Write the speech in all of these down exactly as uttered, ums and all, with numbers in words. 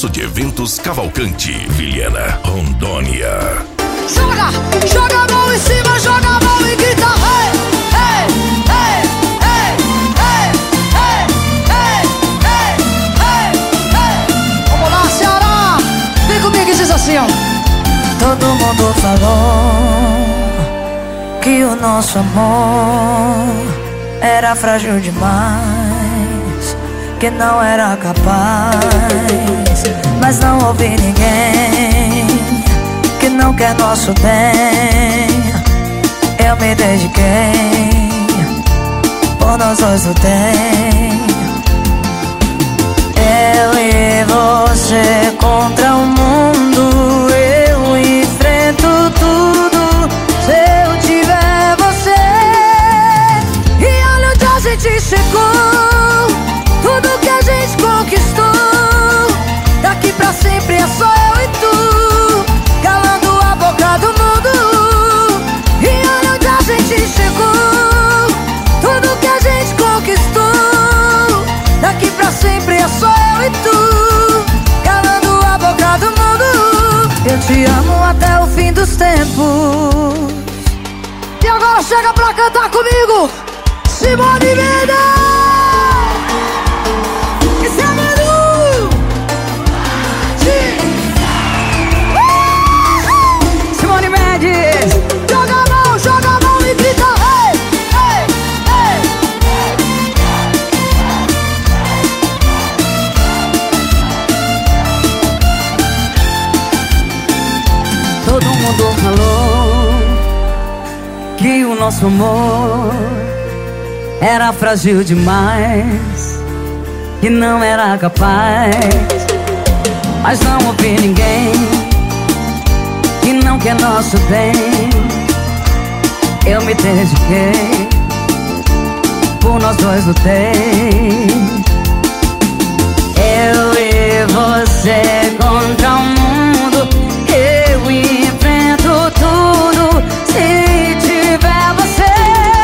Espaço de Eventos Cavalcante, Vilhena, Rondônia. Joga, joga a mão em cima, joga a mão e grita. Hey, hey, hey, hey, hey, hey, hey, hey, hey, hey. Vamos lá, Ceará. Vem comigo e diz assim, ó. Todo mundo falou que o nosso amor era frágil demais, que não era capaz. Mas não ouvi ninguém que não quer nosso bem. Eu me dediquei, por nós dois lutei. Eu e você contra o mundo, eu enfrento tudo se eu tiver você. E olha onde a gente chegou, tudo que a gente conquistou. Daqui pra sempre é só eu e tu, calando a boca do mundo. E olha onde a gente chegou, tudo que a gente conquistou. Daqui pra sempre é só eu e tu, calando a boca do mundo. Eu te amo até o fim dos tempos. E agora chega pra cantar comigo, Simone Mendes. Esse é Manu. Uh! Simone Mendes. Joga a mão, joga a mão e grita. Hey, hey, hey. Todo mundo falou que o nosso amor era frágil demais, que não era capaz. Mas não ouvi ninguém que não quer nosso bem. Eu me dediquei, por nós dois lutei. Eu e você contra o mundo, eu enfrento tudo se tiver você.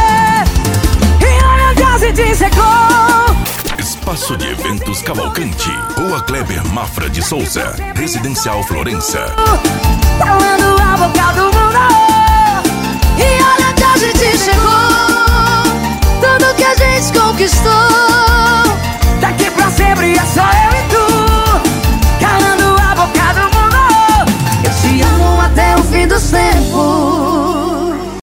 E olha onde a gente chegou. Espaço de Eventos Cavalcante, Rua Kleber Mafra de Souza, Residencial Florença. Falando